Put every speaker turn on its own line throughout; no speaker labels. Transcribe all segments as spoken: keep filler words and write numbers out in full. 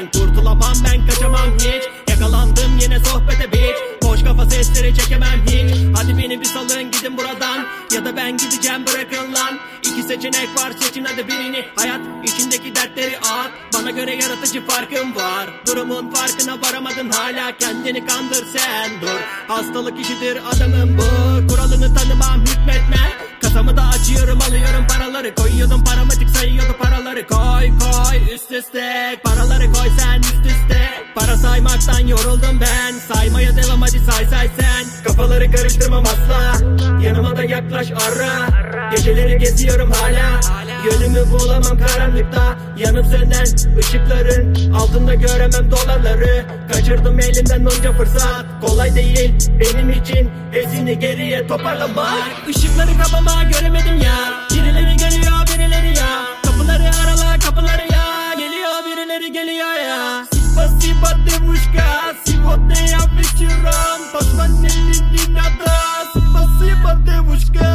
senden kurtulamam, ben kaçamam hiç. Yakalandım yine sohbete bitch. Boş kafa sesleri çekemem hiç. Hadi beni bir salın gidin buradan, ya da ben gideceğim bırakın lan. İki seçenek var, seçin hadi birini. Hayat içindeki dertleri at. Bana göre yaratıcı farkım var. Durumun farkına varamadın hala, kendini kandır sen dur. Hastalık işidir adamım bu, kuralını tanımam hükmetme. Kasamı da açıyorum, alıyorum paraları, koyuyordum paramatik, sayıyordu paraları. Koy koy üst üste, paraları koy sen üst üste. Para saymaktan yoruldum ben, saymaya devam hadi say say sen. Kafaları karıştırmam asla, yanıma da yaklaş ara. Geceleri geziyorum hala, yönümü bulamam karanlıkta. Yanıp sönen ışıkların altında göremem dolarları. Kaçırdım elimden onca fırsat, kolay değil benim için hepsini geriye toparlamak. Işıkları kapama göremedim ya, birileri geliyor birileri ya. Kapıları arala kapıları ya, geliyor birileri geliyor ya. Спасибо, девушка, сегодня вечером позвонили не надо. Спасибо, девушка.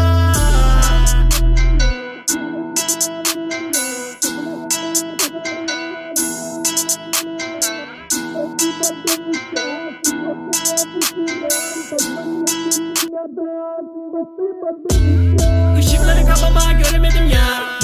Işıkları kapama göremedim ya,